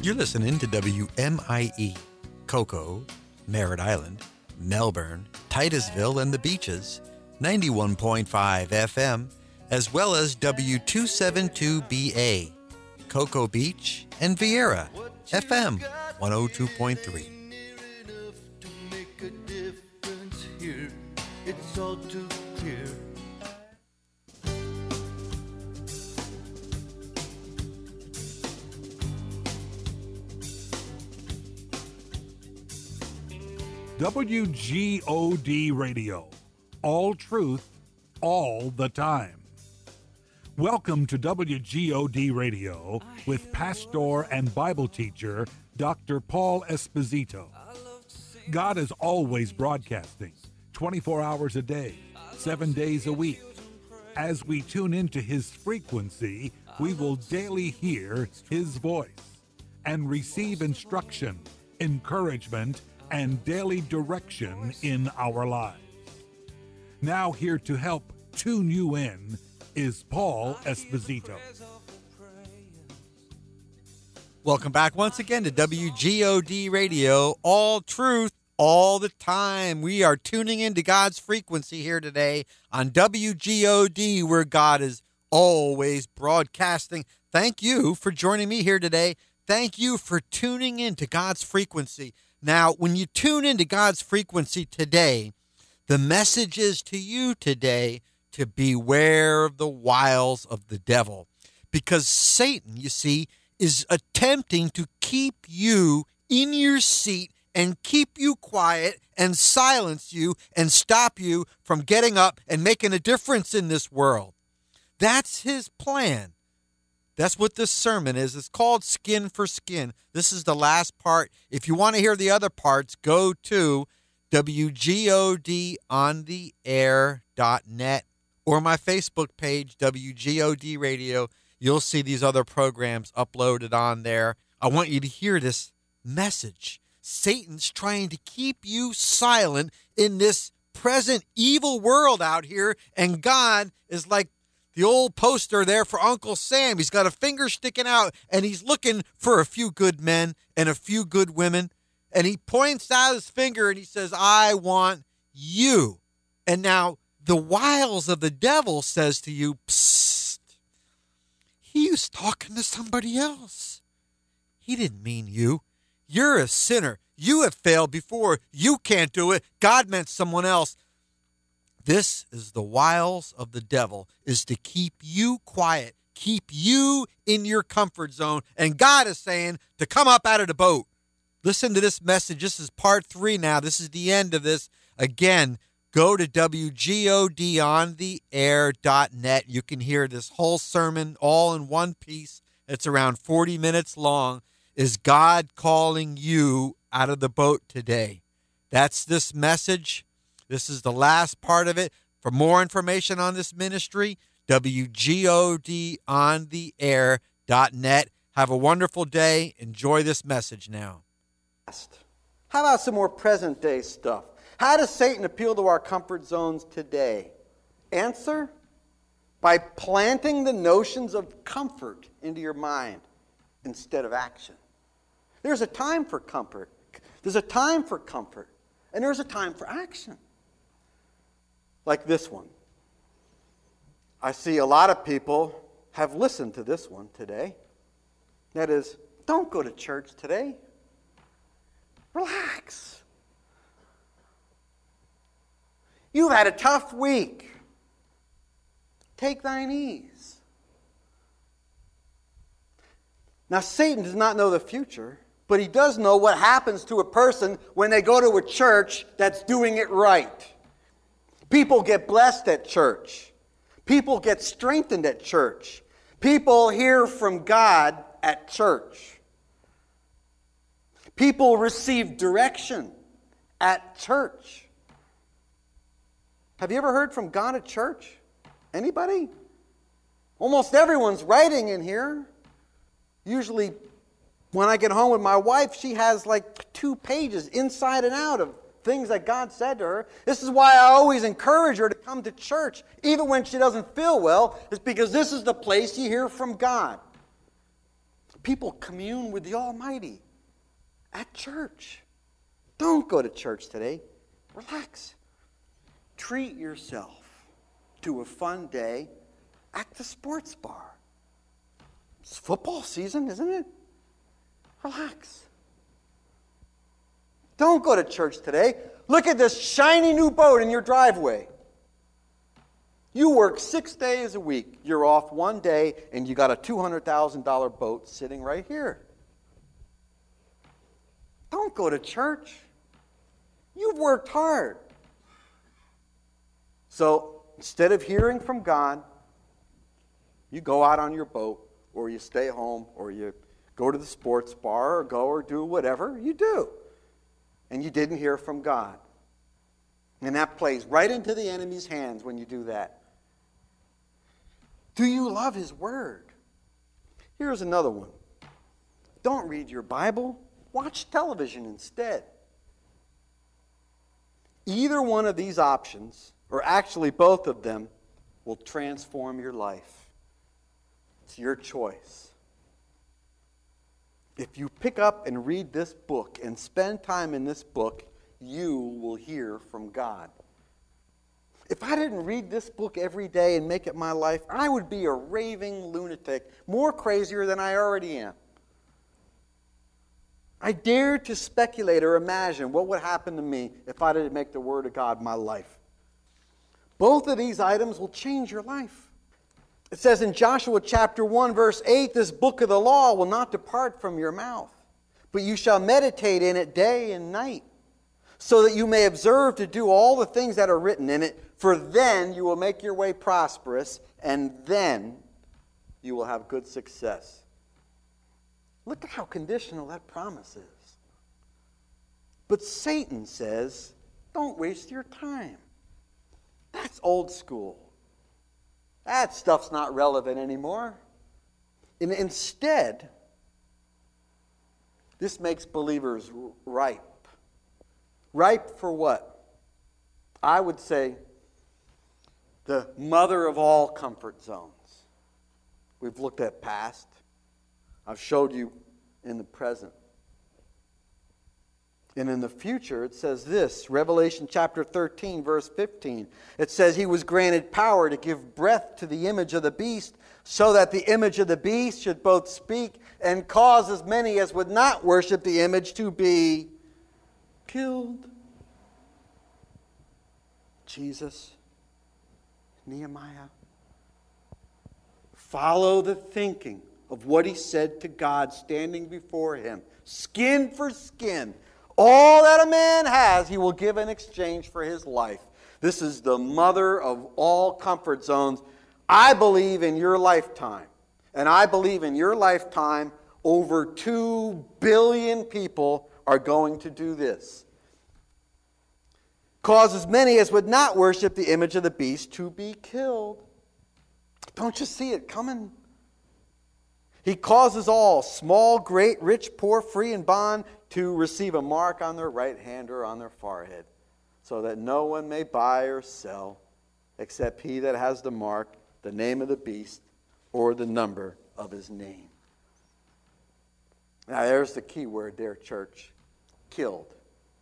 You're listening to WMIE, Cocoa, Merritt Island, Melbourne, Titusville, and the Beaches, 91.5 FM, as well as W272BA, Cocoa Beach, and Vieira, FM 102.3. It's all too clear. WGOD Radio, all truth, all the time. Welcome to WGOD Radio with pastor and Bible teacher Dr. Paul Esposito. God is always broadcasting, 24 hours a day, 7 days a week. As we tune into his frequency, we will daily hear his voice and receive instruction, encouragement, and daily direction in our lives. Now here to help tune you in is Paul Esposito. Welcome back once again to WGOD Radio, all truth, all the time. We are tuning into God's frequency here today on WGOD, where God is always broadcasting. Thank you for joining me here today. Thank you for tuning into God's frequency. Now, when you tune into God's frequency today, the message is to you today to beware of the wiles of the devil. Because Satan, you see, is attempting to keep you in your seat and keep you quiet and silence you and stop you from getting up and making a difference in this world. That's his plan. That's what this sermon is. It's called Skin for Skin. This is the last part. If you want to hear the other parts, go to WGODontheair.net or my Facebook page, WGOD Radio. You'll see these other programs uploaded on there. I want you to hear this message. Satan's trying to keep you silent in this present evil world out here, and God is like the old poster there for Uncle Sam. He's got a finger sticking out, and he's looking for a few good men and a few good women. And he points out his finger, and he says, I want you. And now the wiles of the devil says to you, psst, he was talking to somebody else. He didn't mean you. You're a sinner. You have failed before. You can't do it. God meant someone else. This is the wiles of the devil, is to keep you quiet, keep you in your comfort zone. And God is saying to come up out of the boat. Listen to this message. This is part 3 now. This is the end of this. Again, go to WGODontheair.net. You can hear this whole sermon all in one piece. It's around 40 minutes long. Is God calling you out of the boat today? That's this message. This is the last part of it. For more information on this ministry, WGODontheair.net. Have a wonderful day. Enjoy this message now. How about some more present day stuff? How does Satan appeal to our comfort zones today? Answer? By planting the notions of comfort into your mind instead of action. There's a time for comfort. There's a time for comfort. And there's a time for action. Like this one. I see a lot of people have listened to this one today. That is, don't go to church today. Relax. You've had a tough week. Take thine ease. Now, Satan does not know the future, but he does know what happens to a person when they go to a church that's doing it right. People get blessed at church. People get strengthened at church. People hear from God at church. People receive direction at church. Have you ever heard from God at church? Anybody? Almost everyone's writing in here. Usually, when I get home with my wife, she has like 2 pages inside and out of things that God said to her. This is why I always encourage her to come to church, even when she doesn't feel well. It's because this is the place you hear from God. People commune with the Almighty at church. Don't go to church today. Relax. Treat yourself to a fun day at the sports bar. It's football season, isn't it? Relax. Don't go to church today. Look at this shiny new boat in your driveway. You work 6 days a week. You're off one day, and you got a $200,000 boat sitting right here. Don't go to church. You've worked hard. So instead of hearing from God, you go out on your boat, or you stay home, or you go to the sports bar, or go or do whatever you do. And you didn't hear from God. And that plays right into the enemy's hands when you do that. Do you love His Word? Here's another one. Don't read your Bible. Watch television instead. Either one of these options, or actually both of them, will transform your life. It's your choice. If you pick up and read this book and spend time in this book, you will hear from God. If I didn't read this book every day and make it my life, I would be a raving lunatic, more crazier than I already am. I dare to speculate or imagine what would happen to me if I didn't make the Word of God my life. Both of these items will change your life. It says in Joshua chapter 1, verse 8, this book of the law will not depart from your mouth, but you shall meditate in it day and night, so that you may observe to do all the things that are written in it, for then you will make your way prosperous, and then you will have good success. Look at how conditional that promise is. But Satan says, don't waste your time. That's old school. That stuff's not relevant anymore. And instead, this makes believers ripe. Ripe for what? I would say the mother of all comfort zones. We've looked at past. I've showed you in the present. And in the future, it says this, Revelation chapter 13, verse 15. It says, He was granted power to give breath to the image of the beast, so that the image of the beast should both speak and cause as many as would not worship the image to be killed. Jesus, Nehemiah, follow the thinking of what he said to God standing before him. Skin for skin. All that a man has, he will give in exchange for his life. This is the mother of all comfort zones. I believe in your lifetime. And I believe in your lifetime, over 2 billion people are going to do this. Cause as many as would not worship the image of the beast to be killed. Don't you see it coming? He causes all, small, great, rich, poor, free, and bond, to receive a mark on their right hand or on their forehead, so that no one may buy or sell, except he that has the mark, the name of the beast, or the number of his name. Now there's the key word there, church. Killed.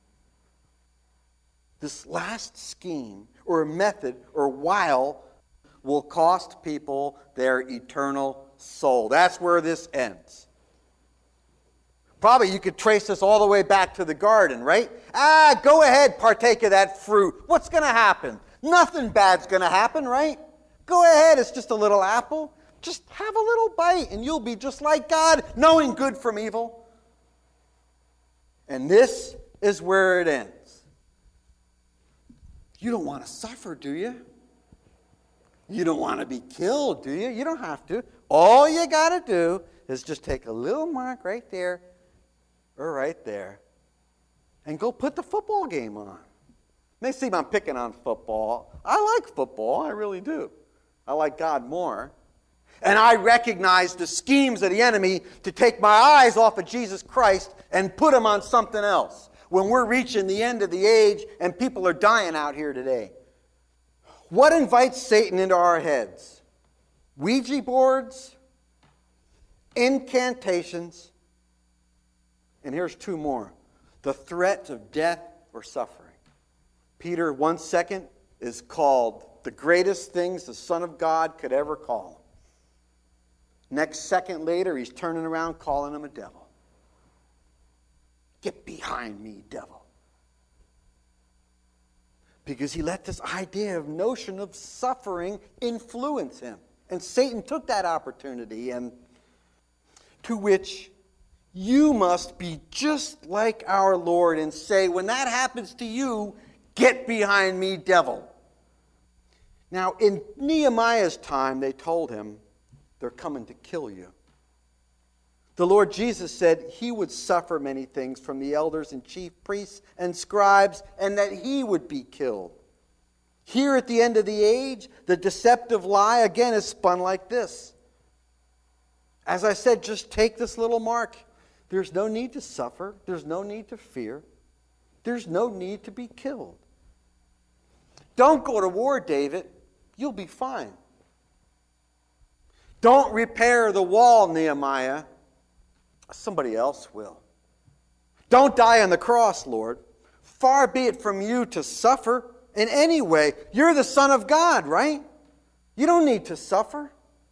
This last scheme, or method, or wile, will cost people their eternal soul. That's where this ends. Probably you could trace this all the way back to the garden, right? Go ahead, partake of that fruit. What's going to happen? Nothing bad's going to happen, right? Go ahead, it's just a little apple. Just have a little bite and you'll be just like God, knowing good from evil. And this is where it ends. You don't want to suffer, do you? You don't want to be killed, do you? You don't have to. All you got to do is just take a little mark right there or right there and go put the football game on. May seem I'm picking on football. I like football. I really do. I like God more. And I recognize the schemes of the enemy to take my eyes off of Jesus Christ and put them on something else when we're reaching the end of the age and people are dying out here today. What invites Satan into our heads? Ouija boards? incantations, and here's two more: the threat of death or suffering. Peter, 1 second, is called the greatest things the Son of God could ever call him. Next second later, he's turning around calling him a devil. Get behind me, devil. Because he let this idea of notion of suffering influence him. And Satan took that opportunity, and to which you must be just like our Lord and say, when that happens to you, get behind me, devil. Now, in Nehemiah's time, they told him, they're coming to kill you. The Lord Jesus said he would suffer many things from the elders and chief priests and scribes, and that he would be killed. Here at the end of the age, the deceptive lie again is spun like this. As I said, just take this little mark. There's no need to suffer. There's no need to fear. There's no need to be killed. Don't go to war, David. You'll be fine. Don't repair the wall, Nehemiah. Somebody else will. Don't die on the cross, Lord. Far be it from you to suffer in any way. You're the Son of God, right? You don't need to suffer.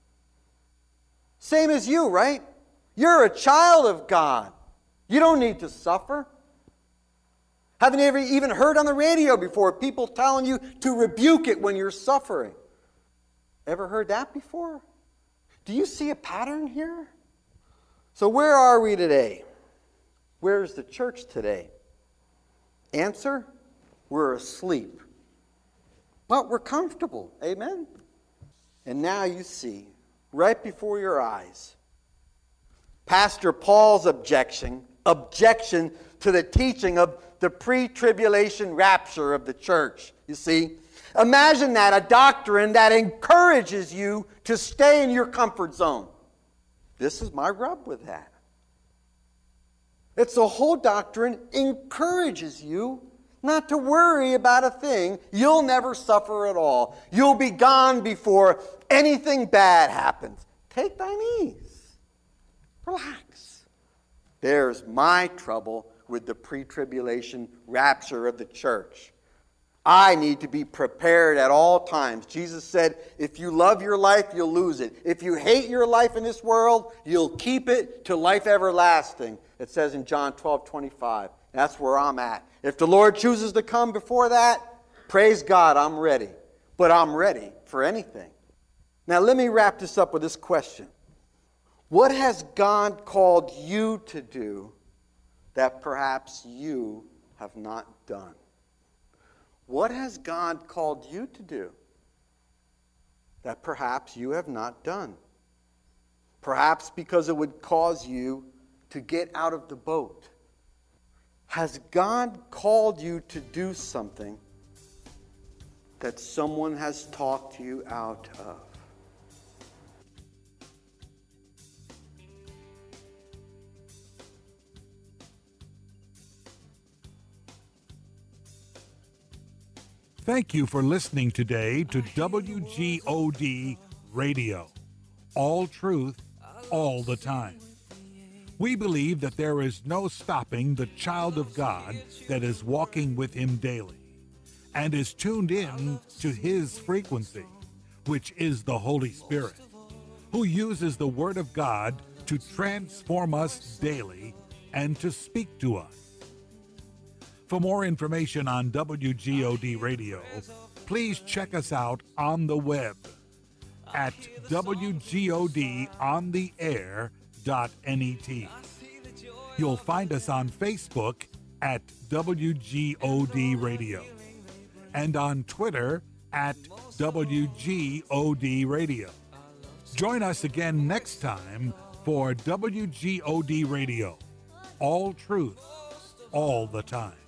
Same as you, right? You're a child of God. You don't need to suffer. Haven't you ever even heard on the radio before people telling you to rebuke it when you're suffering? Ever heard that before? Do you see a pattern here? So where are we today? Where's the church today? Answer, we're asleep. But we're comfortable. Amen? And now you see, right before your eyes, Pastor Paul's objection to the teaching of the pre-tribulation rapture of the church. You see? Imagine that, a doctrine that encourages you to stay in your comfort zone. This is my rub with that. It's the whole doctrine encourages you not to worry about a thing. You'll never suffer at all. You'll be gone before anything bad happens. Take thine ease. Relax. There's my trouble with the pre-tribulation rapture of the church. I need to be prepared at all times. Jesus said, if you love your life, you'll lose it. If you hate your life in this world, you'll keep it to life everlasting. It says in John 12:25. That's where I'm at. If the Lord chooses to come before that, praise God, I'm ready. But I'm ready for anything. Now let me wrap this up with this question. What has God called you to do that perhaps you have not done? What has God called you to do that perhaps you have not done? Perhaps because it would cause you to get out of the boat. Has God called you to do something that someone has talked you out of? Thank you for listening today to WGOD Radio. All truth, all the time. We believe that there is no stopping the child of God that is walking with Him daily and is tuned in to His frequency, which is the Holy Spirit, who uses the Word of God to transform us daily and to speak to us. For more information on WGOD Radio, please check us out on the web at WGODontheair.net. You'll find us on Facebook at WGOD Radio and on Twitter at WGOD Radio. Join us again next time for WGOD Radio. All truth, all the time.